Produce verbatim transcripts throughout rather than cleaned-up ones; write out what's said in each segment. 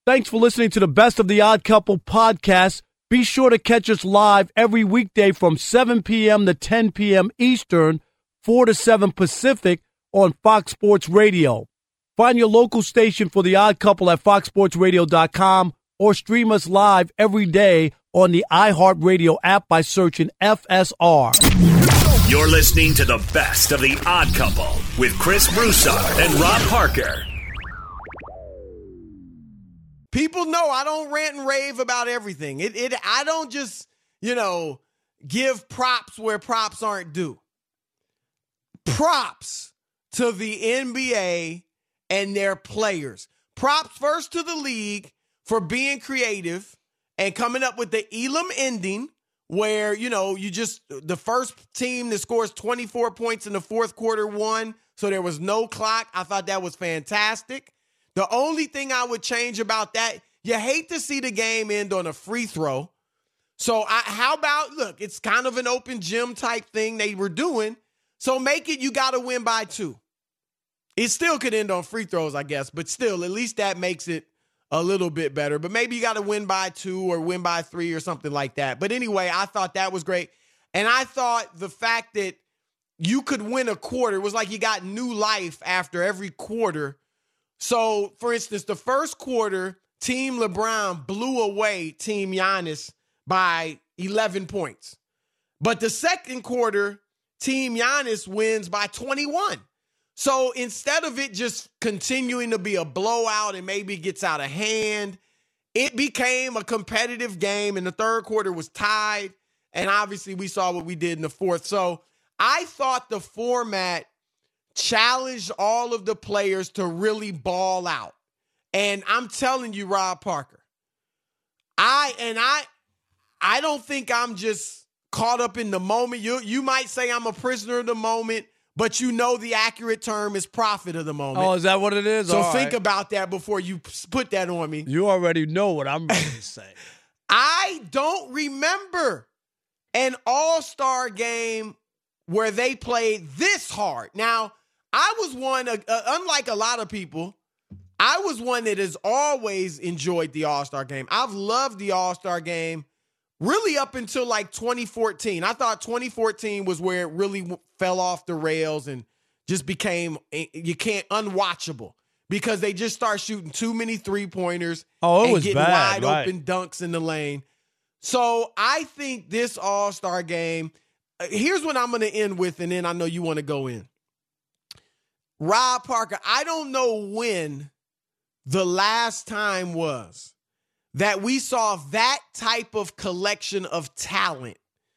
Thanks for listening to the Best of the Odd Couple podcast. Be sure to catch us live every weekday from seven p.m. to ten p.m. Eastern, four to seven Pacific on Fox Sports Radio. Find your local station for The Odd Couple at fox sports radio dot com or stream us live every day on the iHeartRadio app by searching F S R. You're listening to the Best of the Odd Couple with Chris Broussard and Rob Parker. People know I don't rant and rave about everything. It, it, I don't just, you know, give props where props aren't due. Props to the N B A and their players. Props first to the league for being creative and coming up with the Elam ending where, you know, you just, the first team that scores twenty-four points in the fourth quarter won, so there was no clock. I thought that was fantastic. The only thing I would change about that, you hate to see the game end on a free throw. So I, how about, look, it's kind of an open gym type thing they were doing. So make it you got to win by two. It still could end on free throws, I guess, but still, at least that makes it a little bit better. But maybe you got to win by two or win by three or something like that. But anyway, I thought that was great. And I thought the fact that you could win a quarter, it was like you got new life after every quarter. So, for instance, the first quarter, Team LeBron blew away Team Giannis by eleven points. But the second quarter, Team Giannis wins by twenty-one. So instead of it just continuing to be a blowout and maybe gets out of hand, it became a competitive game, and the third quarter was tied. And obviously we saw what we did in the fourth. So I thought the format challenged all of the players to really ball out. And I'm telling you, Rob Parker, I and I I don't think I'm just caught up in the moment. You you might say I'm a prisoner of the moment, but you know the accurate term is prophet of the moment. Oh, is that what it is? So all think right. about that before you put that on me. You already know what I'm going to say. I don't remember an all-star game where they played this hard. Now, I was one, uh, uh, unlike a lot of people, I was one that has always enjoyed the All-Star game. I've loved the All-Star game really up until like twenty fourteen. I thought twenty fourteen was where it really w- fell off the rails and just became, you can't, unwatchable because they just start shooting too many three-pointers oh, it and was getting bad, wide right. open dunks in the lane. So I think this All-Star game, uh, here's what I'm going to end with, and then I know you want to go in. Rob Parker, I don't know when the last time was that we saw that type of collection of talent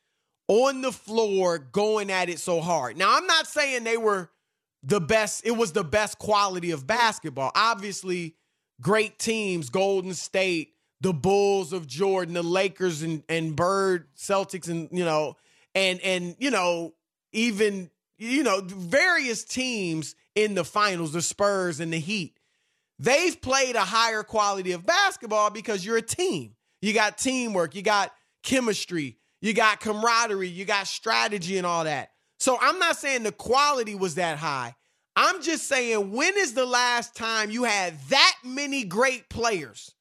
on the floor going at it so hard. Now, I'm not saying they were the best. It was the best quality of basketball. Obviously, great teams, Golden State, the Bulls of Jordan, the Lakers and, and Bird, Celtics, and, you know, and, and, you know, even, you know, various teams in the finals, the Spurs and the Heat. They've played a higher quality of basketball because you're a team. You got teamwork, you got chemistry, you got camaraderie, you got strategy and all that. So I'm not saying the quality was that high. I'm just saying, when is the last time you had that many great players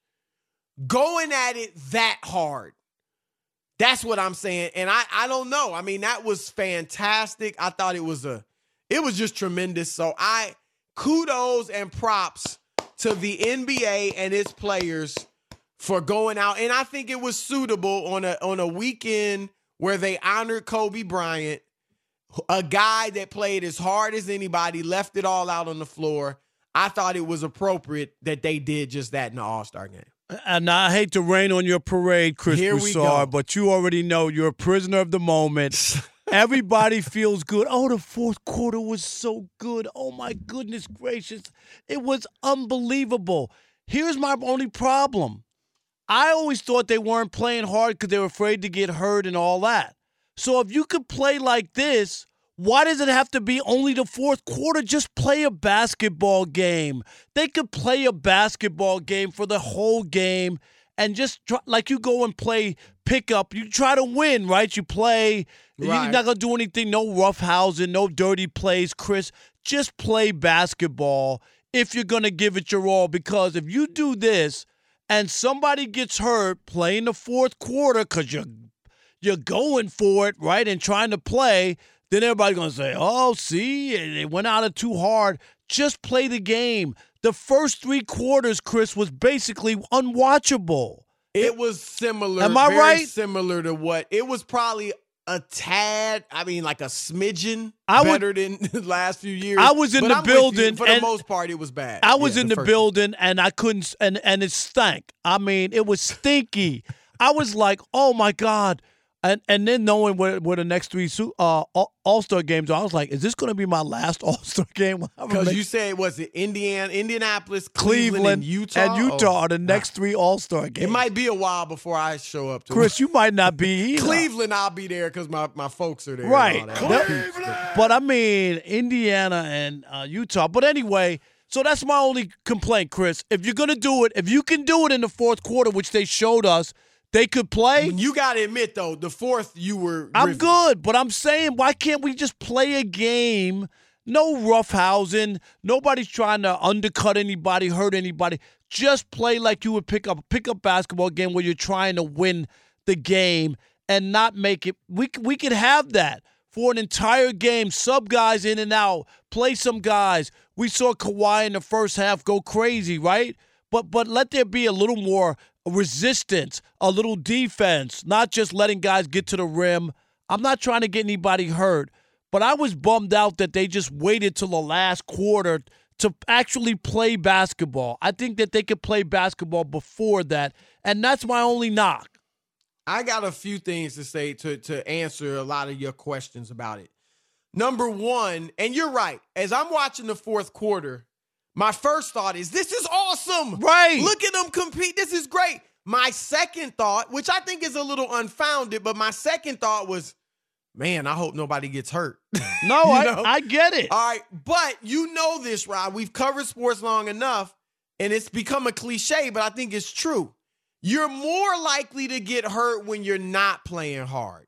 going at it that hard? That's what I'm saying. And I, I don't know. I mean, that was fantastic. I thought it was a, it was just tremendous. So I, kudos and props to the N B A and its players for going out. And I think it was suitable on a, on a weekend where they honored Kobe Bryant, a guy that played as hard as anybody, left it all out on the floor. I thought it was appropriate that they did just that in the All-Star game. And I hate to rain on your parade, Chris Here we Broussard, go. but you already know you're a prisoner of the moment. Everybody feels good. Oh, the fourth quarter was so good. Oh, my goodness gracious. It was unbelievable. Here's my only problem. I always thought they weren't playing hard because they were afraid to get hurt and all that. So if you could play like this, why does it have to be only the fourth quarter? Just play a basketball game. They could play a basketball game for the whole game and just try, like you go and play pickup. You try to win, right? You play. Right. You're not going to do anything, no roughhousing, no dirty plays, Chris. Just play basketball if you're going to give it your all, because if you do this and somebody gets hurt playing the fourth quarter because you're, you're going for it, right, and trying to play, then everybody's going to say, oh, see, it went out of too hard. Just play the game. The first three quarters, Chris, was basically unwatchable. It was similar. Am I very right? Similar to what it was probably a tad. I mean, like a smidgen I better would, than the last few years. I was in but the I'm with building. you. For the and most part, it was bad. I was yeah, in the, the first building, and I couldn't, and and it stank. I mean, it was stinky. I was like, oh my God. And and then knowing where, where the next three uh, All-Star games are, I was like, is this going to be my last All-Star game? Because you said, was it Indiana, Indianapolis, Cleveland, Cleveland, and Utah? And Utah oh. are the next three All-Star games. It might be a while before I show up to Chris, it. you might not be either. Cleveland, I'll be there because my, my folks are there. Right. Cleveland! But I mean, Indiana and uh, Utah. But anyway, so that's my only complaint, Chris. If you're going to do it, if you can do it in the fourth quarter, which they showed us, they could play. You got to admit, though, the fourth you were I'm riffing. good, but I'm saying, why can't we just play a game? No roughhousing. Nobody's trying to undercut anybody, hurt anybody. Just play like you would pick up a pickup basketball game where you're trying to win the game and not make it. We, we could have that for an entire game. Sub guys in and out. Play some guys. We saw Kawhi in the first half go crazy, right? But but let there be a little more resistance, a little defense, not just letting guys get to the rim. I'm not trying to get anybody hurt, but I was bummed out that they just waited till the last quarter to actually play basketball. I think that they could play basketball before that, and that's my only knock. I got a few things to say to, to answer a lot of your questions about it. Number one, and you're right, as I'm watching the fourth quarter, my first thought is, this is awesome. Right. Look at them compete. This is great. My second thought, which I think is a little unfounded, but my second thought was, man, I hope nobody gets hurt. No, You I, know? I get it. All right, but you know this, Rob. We've covered sports long enough, and it's become a cliche, but I think it's true. You're more likely to get hurt when you're not playing hard.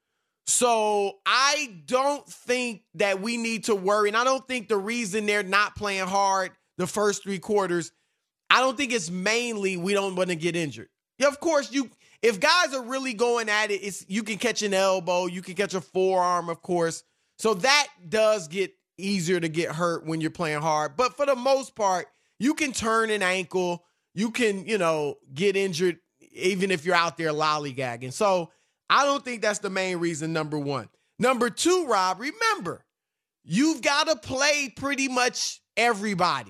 So I don't think that we need to worry, and I don't think the reason they're not playing hard the first three quarters, I don't think it's mainly we don't want to get injured. Yeah, of course, you if guys are really going at it, it's you can catch an elbow, you can catch a forearm, of course. So that does get easier to get hurt when you're playing hard. But for the most part, you can turn an ankle, you can, you know, get injured even if you're out there lollygagging. So I don't think that's the main reason, number one. Number two, Rob, remember, you've got to play pretty much everybody.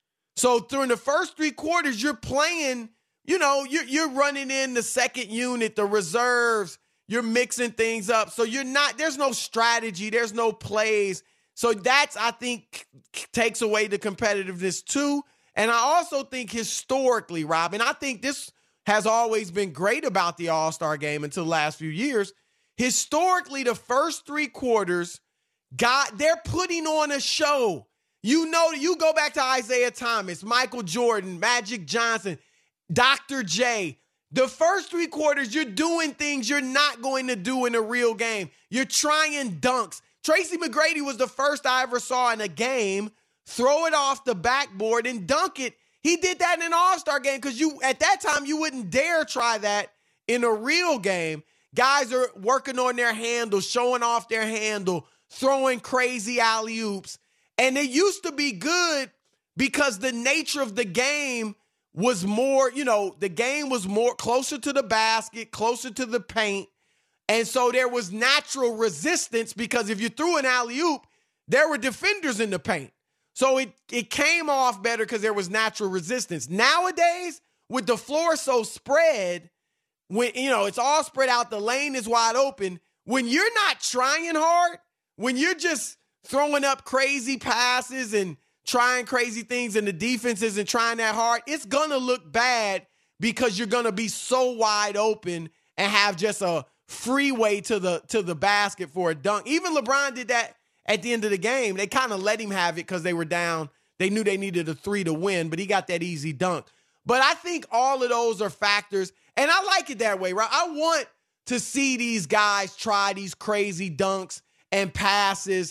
So during the first three quarters, you're playing, you know, you're, you're running in the second unit, the reserves, you're mixing things up. So you're not, there's no strategy, there's no plays. So that's, I think, takes away the competitiveness too. And I also think historically, Rob, and I think this has always been great about the All-Star game until the last few years. Historically, the first three quarters, God, they're putting on a show. You know, you go back to Isaiah Thomas, Michael Jordan, Magic Johnson, Doctor J. The first three quarters, you're doing things you're not going to do in a real game. You're trying dunks. Tracy McGrady was the first I ever saw in a game throw it off the backboard and dunk it. He did that in an All-Star game because you at that time you wouldn't dare try that in a real game. Guys are working on their handle, showing off their handle, throwing crazy alley-oops. And it used to be good because the nature of the game was more, you know, the game was more closer to the basket, closer to the paint. And so there was natural resistance because if you threw an alley-oop, there were defenders in the paint. So it, it came off better because there was natural resistance. Nowadays, with the floor so spread, when you know it's all spread out, the lane is wide open. When you're not trying hard, when you're just throwing up crazy passes and trying crazy things and the defense isn't trying that hard, it's going to look bad because you're going to be so wide open and have just a freeway to the to the basket for a dunk. Even LeBron did that at the end of the game. They kind of let him have it because they were down. They knew they needed a three to win, but he got that easy dunk. But I think all of those are factors, and I like it that way, right? I want to see these guys try these crazy dunks and passes.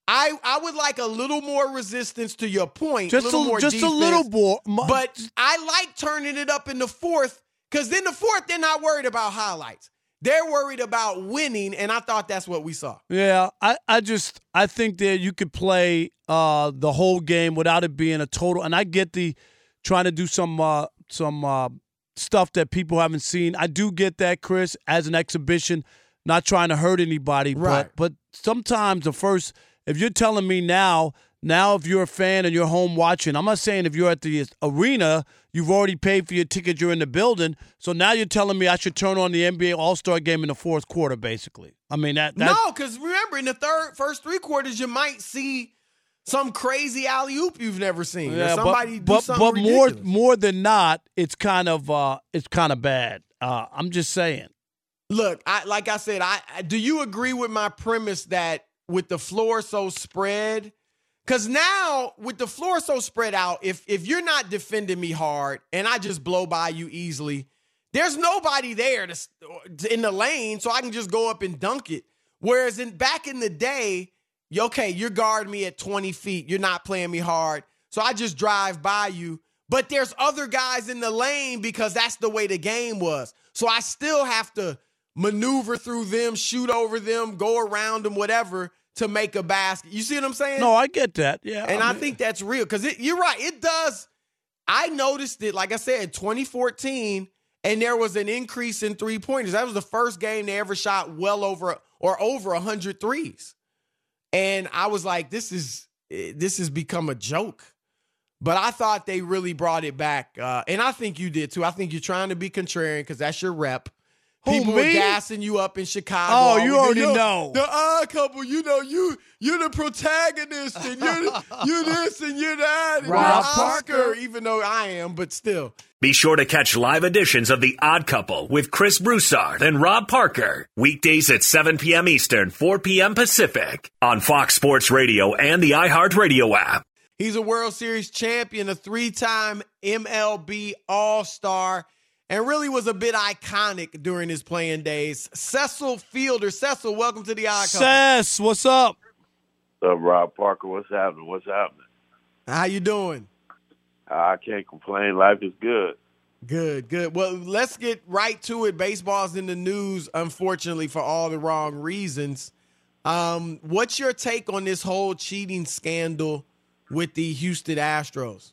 I, I would like a little more resistance to your point. Just a little a, more just defense, a little more. My, but I like turning it up in the fourth because then the fourth, they're not worried about highlights. They're worried about winning, and I thought that's what we saw. Yeah, I, I just I think that you could play uh, the whole game without it being a total. And I get the trying to do some uh, some uh, stuff that people haven't seen. I do get that, Chris, as an exhibition, not trying to hurt anybody. Right. But but sometimes the first, if you're telling me now, now if you're a fan and you're home watching, I'm not saying if you're at the arena, you've already paid for your ticket, you're in the building. So now you're telling me I should turn on the N B A All-Star game in the fourth quarter, basically. I mean, that. that no, because remember, in the third, first three quarters, you might see some crazy alley-oop you've never seen. Yeah, or somebody but, do but, something but more ridiculous. more than not, it's kind of uh, it's kind of bad. Uh, I'm just saying. Look, I, like I said, I, I do you agree with my premise that with the floor so spread? Because now with the floor so spread out, if if you're not defending me hard and I just blow by you easily, there's nobody there to, in the lane, so I can just go up and dunk it. Whereas in back in the day, okay, you're guarding me at twenty feet. You're not playing me hard, so I just drive by you. But there's other guys in the lane because that's the way the game was. So I still have to maneuver through them, shoot over them, go around them, whatever, to make a basket. You see what I'm saying? No, I get that. Yeah. And I, I mean, think that's real because you're right. It does. I noticed it, like I said, twenty fourteen, and there was an increase in three-pointers. That was the first game they ever shot well over or over one hundred threes. And I was like, this is this has become a joke. But I thought they really brought it back. Uh, and I think you did, too. I think you're trying to be contrarian because that's your rep. Who, People me? were gassing you up in Chicago. Oh, you All already the, know. The odd couple, you know, you, you're the protagonist, and you're, you're this and you're that. And Rob you're Oscar, Parker. even though I am, but still. Be sure to catch live editions of The Odd Couple with Chris Broussard and Rob Parker. Weekdays at seven p.m. Eastern, four p.m. Pacific on Fox Sports Radio and the iHeartRadio app. He's a World Series champion, a three-time M L B All-Star, and really was a bit iconic during his playing days. Cecil Fielder. Cecil, welcome to the Odd Couple. Cess, what's up? What's up, Rob Parker? What's happening? What's happening? How you doing? I can't complain. Life is good. Good, good. Well, let's get right to it. Baseball's in the news, unfortunately, for all the wrong reasons. Um, what's your take on this whole cheating scandal with the Houston Astros?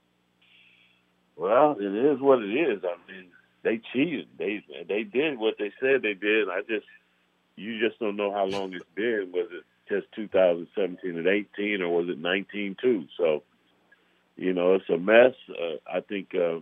Well, it is what it is. I mean, they cheated. They they did what they said they did. I just, you just don't know how long it's been. Was it just two thousand seventeen and eighteen, or was it nineteen too? So, you know, it's a mess. Uh, I think uh,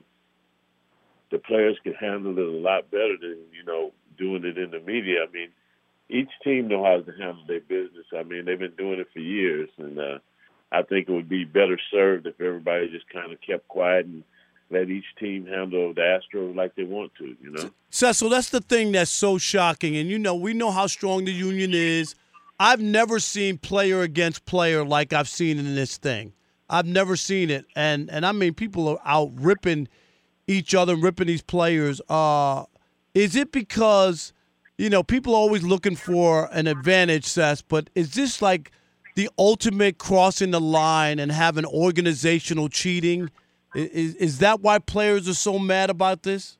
the players could handle it a lot better than, you know, doing it in the media. I mean, each team knows how to handle their business. I mean, they've been doing it for years, and uh, I think it would be better served if everybody just kind of kept quiet and let each team handle the Astros like they want to, you know? Cecil, that's the thing that's so shocking. And, you know, we know how strong the union is. I've never seen player against player like I've seen in this thing. I've never seen it. And, and I mean, people are out ripping each other, ripping these players. Uh, is it because, you know, people are always looking for an advantage, Cess, but is this like the ultimate crossing the line and having organizational cheating? Is is that why players are so mad about this?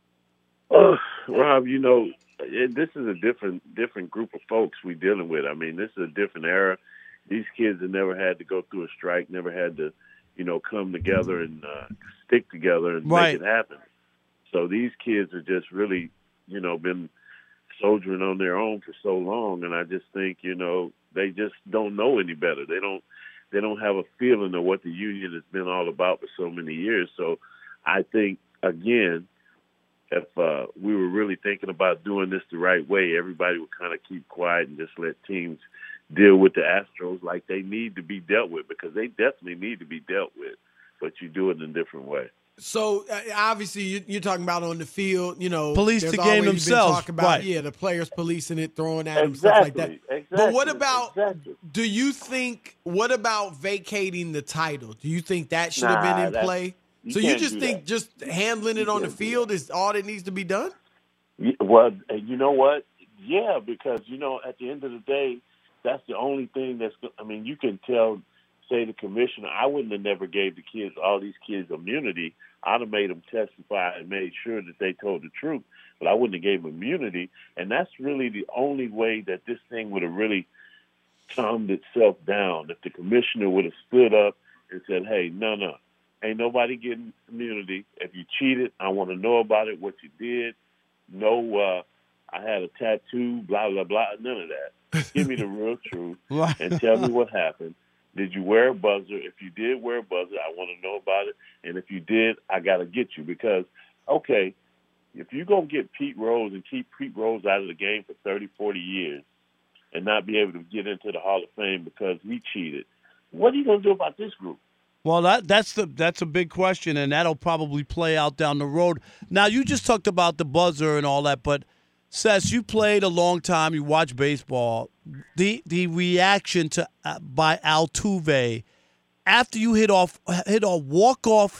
Oh, Rob, you know, it, this is a different different group of folks we're dealing with. I mean, this is a different era. These kids have never had to go through a strike, never had to, you know, come together and uh, stick together and Right. make it happen. So these kids have just really, you know, been soldiering on their own for so long, and I just think, you know, they just don't know any better. They don't. They don't have a feeling of what the union has been all about for so many years. So I think, again, if uh, we were really thinking about doing this the right way, everybody would kind of keep quiet and just let teams deal with the Astros like they need to be dealt with, because they definitely need to be dealt with, but you do it in a different way. So uh, obviously you, you're talking about on the field, you know, Police there's the game always been themselves, talk about, right. yeah, the players policing it, throwing at them, Exactly. stuff like that. Exactly. But what about, Exactly. do you think, what about vacating the title? Do you think that should have Nah, been in that's- play? you So you can't just do think that. just handling it You on the can't do field is all that needs to be done? Yeah, well, you know what? Yeah, because, you know, at the end of the day, that's the only thing that's. I mean, you can tell, say the commissioner, I wouldn't have never gave the kids, all these kids, immunity. I'd have made them testify and made sure that they told the truth, but I wouldn't have gave them immunity. And that's really the only way that this thing would have really calmed itself down. If the commissioner would have stood up and said, "Hey, no, no, ain't nobody getting immunity. If you cheated, I want to know about it, what you did. No, uh, I had a tattoo, blah, blah, blah, none of that. Give me the real truth and tell me what happened. Did you wear a buzzer? If you did wear a buzzer, I want to know about it. And if you did, I got to get you." Because, okay, if you're going to get Pete Rose and keep Pete Rose out of the game for thirty, forty years and not be able to get into the Hall of Fame because he cheated, what are you going to do about this group? Well, that that's the that's a big question, and that'll probably play out down the road. Now, you just talked about the buzzer and all that, but Sess, you played a long time. You watch baseball. The the reaction to uh, by Altuve after you hit off hit a walk off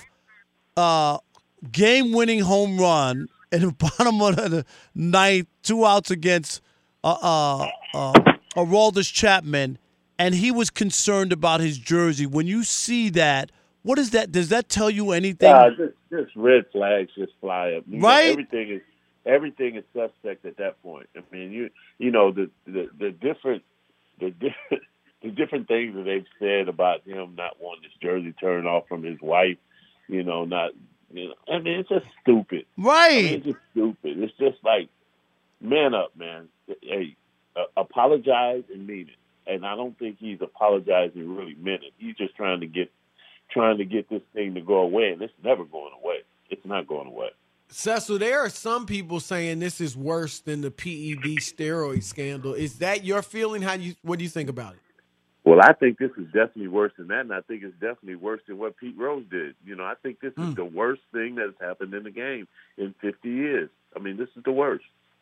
uh, game winning home run in the bottom of the ninth, two outs against uh, uh, uh, Aroldis Chapman. And he was concerned about his jersey. When you see that, what is that? Does that tell you anything? Uh, just, just red flags just fly up. You right. know, everything is everything is suspect at that point. I mean, you you know the the, the different the different the different things that they've said about him not wanting his jersey turned off from his wife. You know, not you know. I mean, it's just stupid. Right. I mean, it's just stupid. It's just like, man up, man. Hey, uh, apologize and mean it. And I don't think he's apologizing really meant it. He's just trying to get trying to get this thing to go away, and it's never going away. It's not going away. Cecil, there are some people saying this is worse than the P E D steroid scandal. Is that your feeling? How you what do you think about it? Well, I think this is definitely worse than that, and I think it's definitely worse than what Pete Rose did. You know, I think this Mm. is the worst thing that has happened in the game in fifty years. I mean, this is the worst.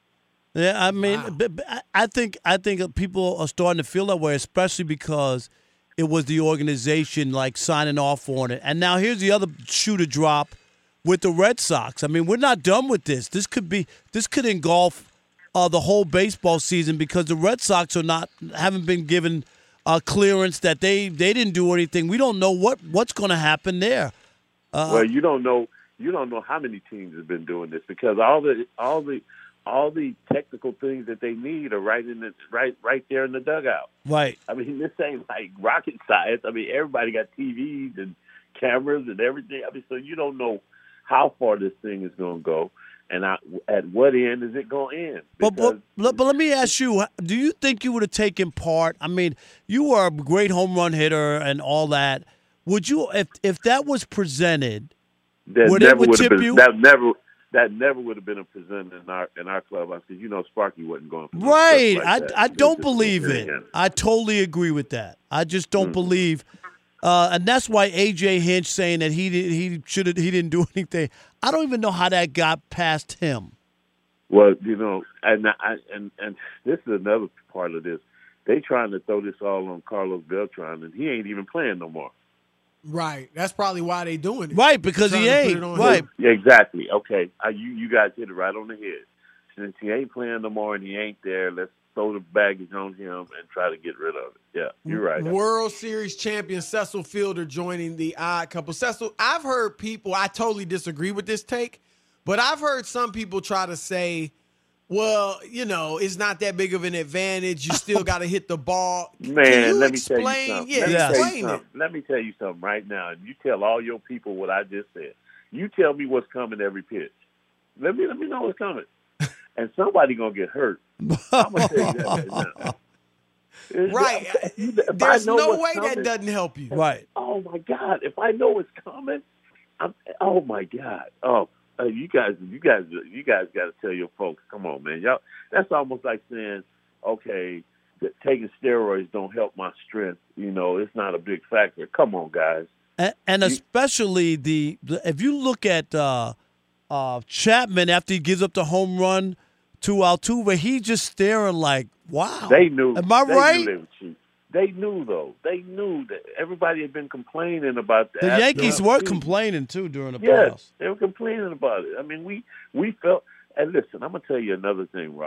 Yeah, I mean, Wow. but, but I think I think people are starting to feel that way, especially because it was the organization like signing off on it. And now here's the other shoe to drop with the Red Sox. I mean, we're not done with this. This could be this could engulf uh, the whole baseball season because the Red Sox are not haven't been given uh, clearance that they they didn't do anything. We don't know what what's going to happen there. Uh, Well, you don't know you don't know how many teams have been doing this because all the all the all the technical things that they need are right in the right right there in the dugout. right. I mean, this ain't like rocket science. I mean, everybody got T Vs and cameras and everything. I mean, so you don't know how far this thing is going to go, and I, at what end is it going to end? But, but Because- but let me ask you: do you think you would have taken part? I mean, you were a great home run hitter and all that. Would you, if if that was presented? that Would it never would would have tip been you? that never that never would have been a present in our in our clubhouse because you know Sparky wasn't going for no Right. stuff like I, that. I It don't just- believe it. yeah. I totally agree with that. I just don't Mm. believe. Uh, and that's why A J Hinch saying that he did, he should he didn't do anything. I don't even know how that got past him. Well, you know, and I, and and this is another part of this. They trying to throw this all on Carlos Beltran, and he ain't even playing no more. Right. That's probably why they doing it. Right, because Trying he to put ain't. it on Right. him. Yeah, exactly. Okay, uh, you you guys hit it right on the head. Since he ain't playing no more and he ain't there, let's throw the baggage on him and try to get rid of it. Yeah, you're right. World Series champion Cecil Fielder joining the Odd Couple. Cecil, I've heard people, I totally disagree with this take, but I've heard some people try to say, well, you know, it's not that big of an advantage. You still got to hit the ball. Man, Can you let me explain? tell you something. Yeah, let, me Yes. tell you explain it. something. let me tell you something right now. And you tell all your people what I just said. You tell me what's coming every pitch. Let me let me know what's coming. And somebody gonna get hurt. I'm gonna tell you that right now. It's- Right. If you- if I There's know no what's way coming, that doesn't help you. Right. Oh my God! If I know it's coming, I'm. Oh my God! Oh, uh, you guys, you guys, you guys got to tell your folks. Come on, man, y'all. That's almost like saying, okay, that taking steroids don't help my strength. You know, it's not a big factor. Come on, guys. And, and especially the, the if you look at uh, uh, Chapman after he gives up the home run to Altuve, he's just staring like, wow. They knew. Am I they right? Knew they were cheap. They knew though. They knew that everybody had been complaining about that. The Yankees were complaining too during the Yes, playoffs. they were complaining about it. I mean, we we felt. And listen, I'm gonna tell you another thing, Rob.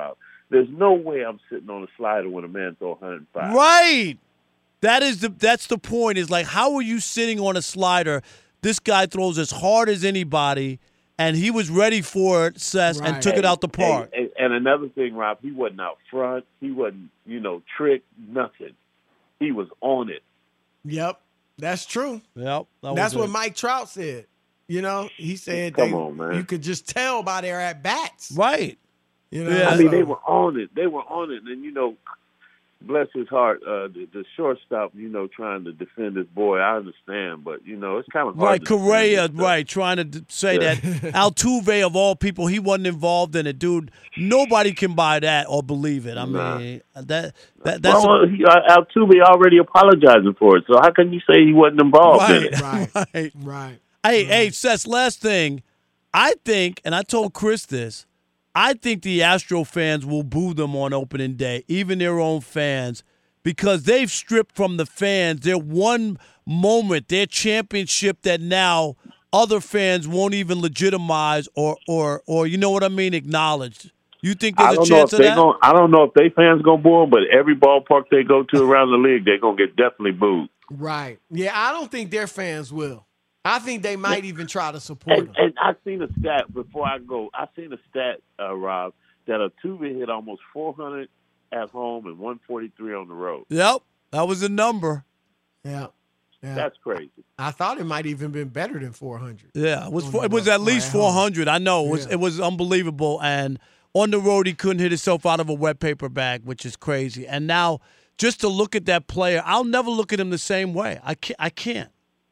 There's no way I'm sitting on a slider when a man throw one hundred five. Right. That is the that's the point. Is like, how are you sitting on a slider? This guy throws as hard as anybody, and he was ready for it, Seth, Right. and took it out the park. And, and another thing, Rob, he wasn't out front. He wasn't, you know, tricked, nothing. He was on it. Yep, that's true. Yep. That That's was what it. Mike Trout said. You know, he said Come they, on, man. you could just tell by their at bats. Right. You know, Yeah. I mean, so- they were on it. They were on it. And, you know, bless his heart, uh, the, the shortstop, you know, trying to defend his boy, I understand. But, you know, it's kind of hard Right, to defend Correa, this stuff. right, trying to d- say Yeah. that Altuve, of all people, he wasn't involved in it, dude. Nobody can buy that or believe it. I Nah. mean, that that that's well, he, uh, Altuve already apologizing for it. So how can you say he wasn't involved in right, it? Right. right. Right. Hey, hey, Seth, last thing. I think, and I told Chris this, I think the Astro fans will boo them on opening day, even their own fans, because they've stripped from the fans their one moment, their championship that now other fans won't even legitimize or, or, or you know what I mean, acknowledge. You think I there's a don't know chance if of they that? going. I don't know if they fans gonna boo him, but every ballpark they go to around the league, they're gonna get definitely booed. Right. Yeah, I don't think their fans will. I think they might even try to support And, him. and I seen a stat before I go. I seen a stat, uh, Rob, that Altuve hit almost four hundred at home and one forty-three on the road. Yep, that was a number. Yeah. Yeah. That's crazy. I thought it might even been better than four hundred. Yeah, it was On four, the it was road, at least or at four home. hundred. I know it was Yeah. it was unbelievable. And on the road, he couldn't hit himself out of a wet paper bag, which is crazy. And now, just to look at that player, I'll never look at him the same way. I can't. I can't.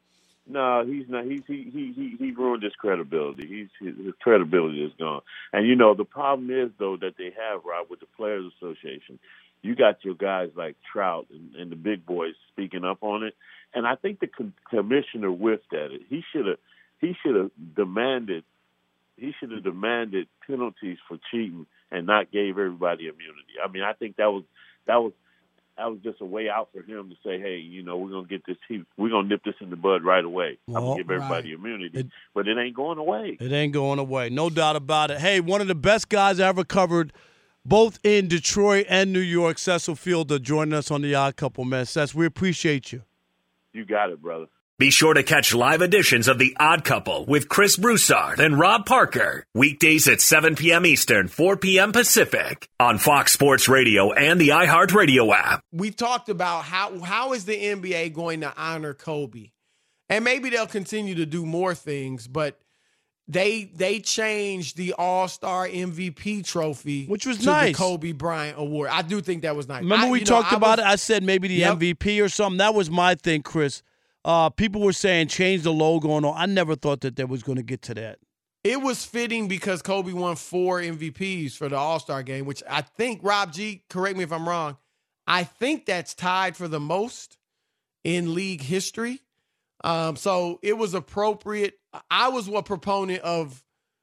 No, he's not. He's he he he, he ruined his credibility. He's his, his credibility is gone. And you know the problem is though that they have, Rob, with the Players Association. You got your guys like Trout and, and the big boys speaking up on it, and I think the com- commissioner whiffed at it. He should have he should have demanded he should have demanded penalties for cheating and not gave everybody immunity. I mean, I think that was that was that was just a way out for him to say, hey, you know, we're gonna get this he, we're gonna nip this in the bud right away. I'm Well, gonna give everybody right. immunity, It- but it ain't going away. It ain't going away. No doubt about it. Hey, one of the best guys I ever covered, both in Detroit and New York, Cecil Fielder, joining us on the Odd Couple, man. Cec, we appreciate you. You got it, brother. Be sure to catch live editions of The Odd Couple with Chris Broussard and Rob Parker. Weekdays at seven p.m. Eastern, four p.m. Pacific on Fox Sports Radio and the iHeartRadio app. We talked about how how is the N B A going to honor Kobe? And maybe they'll continue to do more things, but they they changed the All-Star M V P trophy, Which was to nice. the Kobe Bryant Award. I do think that was nice. Remember I- we you know, talked I about was- it? I said maybe the Yep. M V P or something. That was my thing, Chris. Uh, people were saying change the logo and all. I never thought that they was going to get to that. It was fitting because Kobe won four M V Ps for the All-Star game, which I think, Rob G, correct me if I'm wrong, I think that's tied for the most in league history. Um, so it was appropriate. I was a proponent of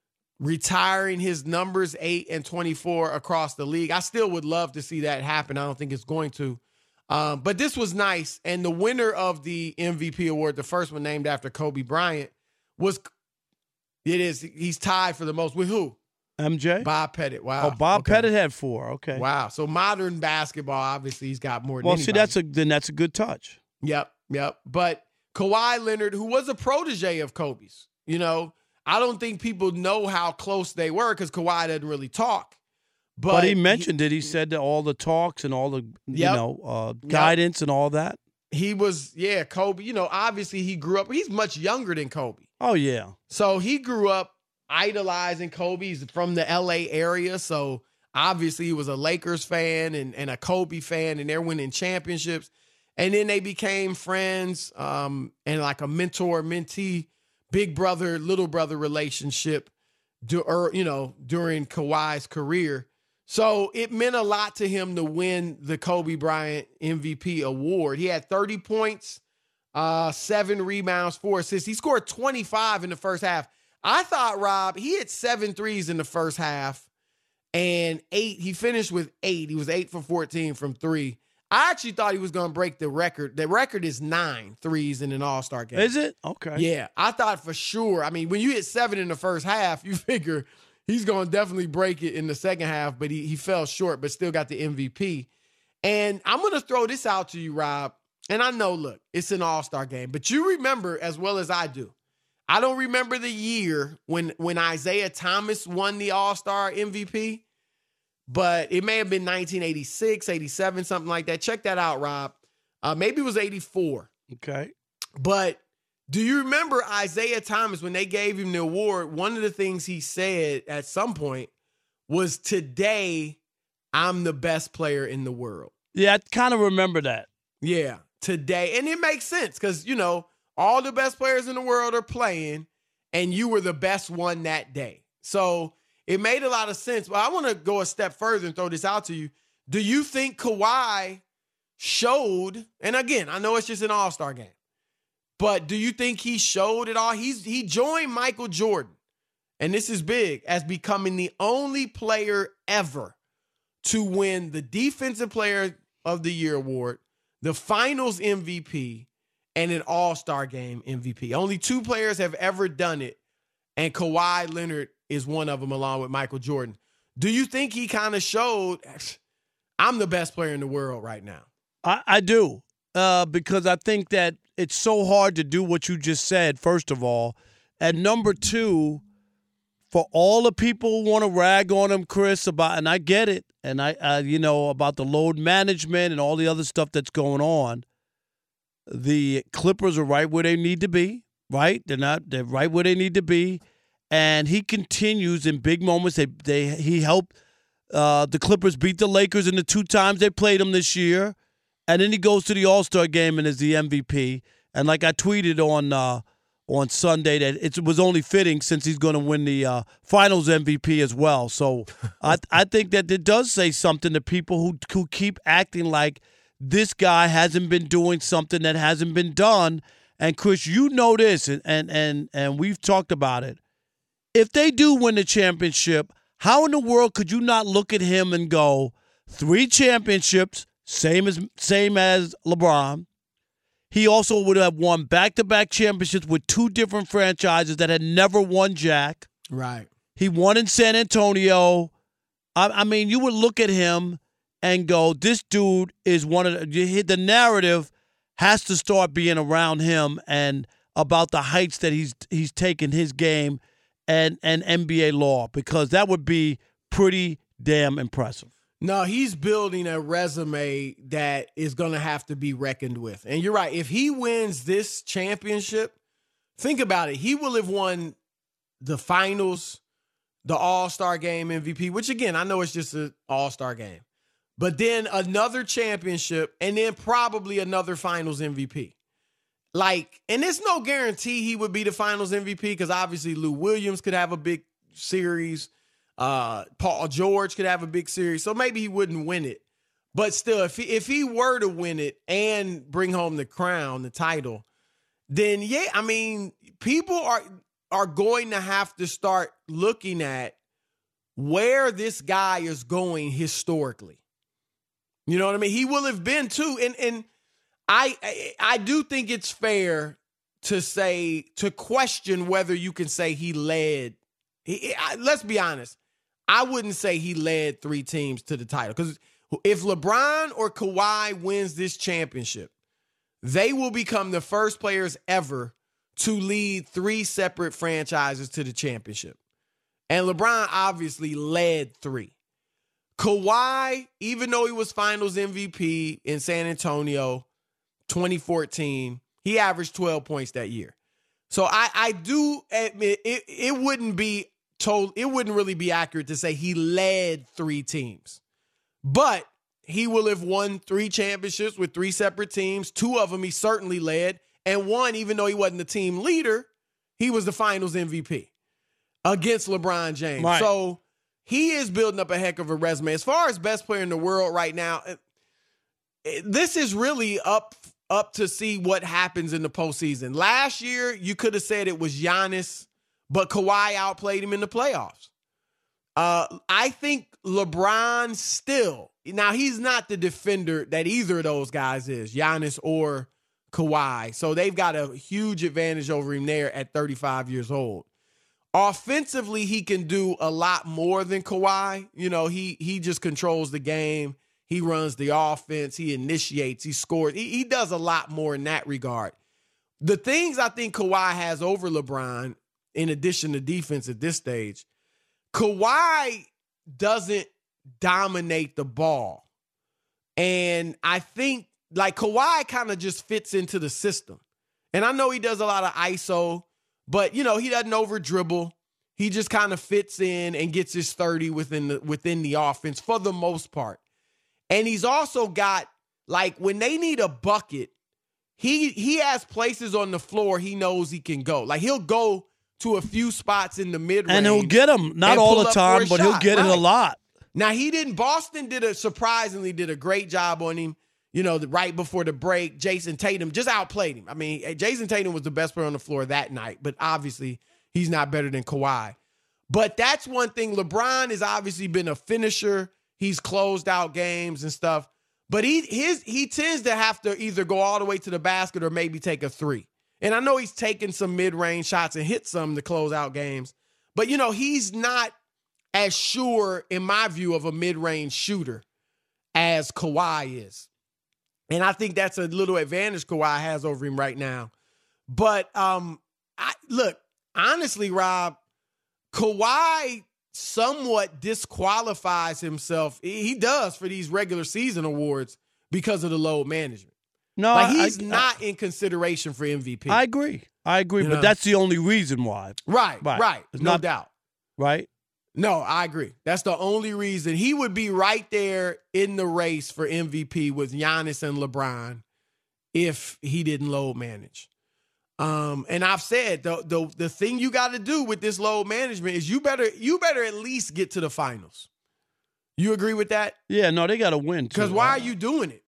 retiring his numbers eight and twenty-four across the league. I still would love to see that happen. I don't think it's going to. Um, but this was nice. And the winner of the M V P award, the first one named after Kobe Bryant, was it is he's tied for the most with who? M J? Bob Pettit. Wow. Oh, Bob Okay. Pettit had four. Okay. Wow. So modern basketball, obviously, he's got more than Well, see, anybody. that's a then that's a good touch. Yep, yep. But Kawhi Leonard, who was a protege of Kobe's, you know, I don't think people know how close they were because Kawhi doesn't really talk. But, But, he mentioned it. He said that all the talks and all the you Yep. know uh, guidance and all that. he, he was, yeah, Kobe. You know, obviously he grew up. He's much younger than Kobe. Oh yeah. So he grew up idolizing Kobe. He's from the L A area. So obviously he was a Lakers fan and, and a Kobe fan, and they're winning championships. And then they became friends um, and like a mentor-mentee, big brother, little brother relationship, do, or, you know, during Kawhi's career. So it meant a lot to him to win the Kobe Bryant M V P award. He had thirty points, uh, seven rebounds, four assists. He scored twenty-five in the first half. I thought, Rob, he hit seven threes in the first half and eight. He finished with eight. He was eight for fourteen from three. I actually thought he was going to break the record. The record is nine threes in an All-Star game. Is it? Okay. Yeah, I thought for sure. I mean, when you hit seven in the first half, you figure he's going to definitely break it in the second half, but he, he fell short, but still got the M V P. And I'm going to throw this out to you, Rob. And I know, look, it's an all-star game, but you remember as well as I do. I don't remember the year when, when Isaiah Thomas won the all-star M V P, but it may have been nineteen eighty-six, eighty-seven, something like that. Check that out, Rob. Uh, maybe it was eighty-four. Okay. But do you remember Isaiah Thomas, when they gave him the award, one of the things he said at some point was, today, I'm the best player in the world. Yeah, I kind of remember that. Yeah, today. And it makes sense because, you know, all the best players in the world are playing, and you were the best one that day. So it made a lot of sense. But I want to go a step further and throw this out to you. Do you think Kawhi showed, and again, I know it's just an all-star game, but do you think he showed it all? He's he joined Michael Jordan, and this is big, as becoming the only player ever to win the Defensive Player of the Year award, the Finals M V P, and an All-Star Game M V P. Only two players have ever done it, and Kawhi Leonard is one of them, along with Michael Jordan. Do you think he kind of showed, I'm the best player in the world right now? I, I do, uh, because I think that it's so hard to do what you just said, first of all. And number two, for all the people who want to rag on him, Chris, about, and I get it, and I, uh, you know, about the load management and all the other stuff that's going on, the Clippers are right where they need to be, right? They're not, they're right where they need to be. And he continues in big moments. They, they, he helped uh, the Clippers beat the Lakers in the two times they played them this year. And then he goes to the All-Star game and is the M V P. And like I tweeted on uh, on Sunday, that it was only fitting since he's going to win the uh, Finals M V P as well. So I I think that it does say something to people who who keep acting like this guy hasn't been doing something that hasn't been done. And Chris, you know this, and and and, and we've talked about it. If they do win the championship, how in the world could you not look at him and go, three championships, Same as same as LeBron. He also would have won back-to-back championships with two different franchises that had never won Jack. Right. He won in San Antonio. I, I mean, you would look at him and go, this dude is one of the, the narrative has to start being around him and about the heights that he's he's taken his game and, and N B A law, because that would be pretty damn impressive. No, he's building a resume that is going to have to be reckoned with. And you're right. If he wins this championship, think about it. He will have won the finals, the All-Star game M V P, which, again, I know it's just an All-Star game. But then another championship, and then probably another finals M V P. Like, and there's no guarantee he would be the finals M V P, because obviously Lou Williams could have a big series. Uh, Paul George could have a big series, so maybe he wouldn't win it. But still, if he, if he were to win it and bring home the crown, the title, then yeah, I mean, people are are going to have to start looking at where this guy is going historically. You know what I mean? He will have been too, and and I I, I do think it's fair to say, to question whether you can say he led. He, I, let's be honest. I wouldn't say he led three teams to the title, because if LeBron or Kawhi wins this championship, they will become the first players ever to lead three separate franchises to the championship. And LeBron obviously led three. Kawhi, even though he was finals M V P in San Antonio twenty fourteen, he averaged twelve points that year. So I, I do admit it, it wouldn't be told, it wouldn't really be accurate to say he led three teams. But he will have won three championships with three separate teams. Two of them he certainly led. And one, even though he wasn't the team leader, he was the finals M V P against LeBron James. Right. So he is building up a heck of a resume. As far as best player in the world right now, this is really up up to see what happens in the postseason. Last year, you could have said it was Giannis, but Kawhi outplayed him in the playoffs. Uh, I think LeBron still, now he's not the defender that either of those guys is, Giannis or Kawhi. So they've got a huge advantage over him there at thirty-five years old. Offensively, he can do a lot more than Kawhi. You know, he he just controls the game. He runs the offense. He initiates. He scores. He, he does a lot more in that regard. The things I think Kawhi has over LeBron, in addition to defense at this stage, Kawhi doesn't dominate the ball. And I think, like, Kawhi kind of just fits into the system. And I know he does a lot of I S O, but, you know, he doesn't over dribble. He just kind of fits in and gets his thirty within the, within the offense for the most part. And he's also got, like, when they need a bucket, he he has places on the floor he knows he can go. Like, he'll go to a few spots in the mid-range. And he'll get them. Not all the time, but he'll get it a lot. Now, he didn't, Boston did a, surprisingly did a great job on him, you know, the, right before the break. Jason Tatum just outplayed him. I mean, Jason Tatum was the best player on the floor that night, but obviously he's not better than Kawhi. But that's one thing. LeBron has obviously been a finisher. He's closed out games and stuff. But he his he tends to have to either go all the way to the basket or maybe take a three. And I know he's taken some mid-range shots and hit some to close out games. But, you know, he's not as sure, in my view, of a mid-range shooter as Kawhi is. And I think that's a little advantage Kawhi has over him right now. But, um, I look, honestly, Rob, Kawhi somewhat disqualifies himself. He does for these regular season awards because of the load management. No, like he's I, I, not in consideration for M V P. I agree. I agree, You but know? that's the only reason why. Right, right, Right. It's no not- doubt. Right? No, I agree. That's the only reason. He would be right there in the race for M V P with Giannis and LeBron if he didn't load manage. Um, and I've said the the the thing you got to do with this load management is you better you better at least get to the finals. You agree with that? Yeah, no, they got to win, too. Because why are you doing it?